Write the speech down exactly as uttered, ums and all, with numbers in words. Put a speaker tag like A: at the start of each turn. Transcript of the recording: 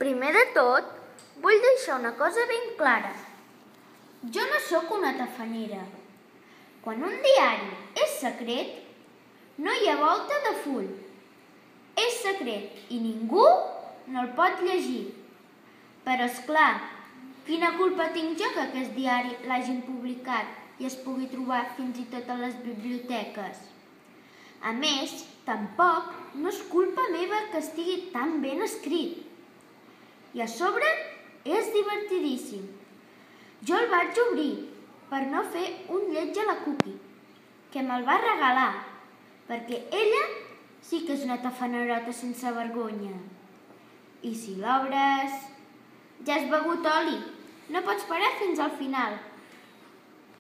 A: Primer de tot, vull deixar una cosa ben clara. Jo no sóc una tafanera. Quan un diari és secret, no hi ha volta de full. És secret i ningú no el pot llegir. Però, esclar, quina culpa tinc jo que aquest diari l'hagin publicat i es pugui trobar fins i tot a les biblioteques? A més, tampoc no és culpa meva que estigui tan ben escrit. I a sobre és divertidíssim. Jo el vaig obrir per no fer un lleig a la Cookie, que me'l va regalar, perquè ella sí que és una tafanerota sense vergonya. I si l'obres, ja has begut oli, no pots parar fins al final.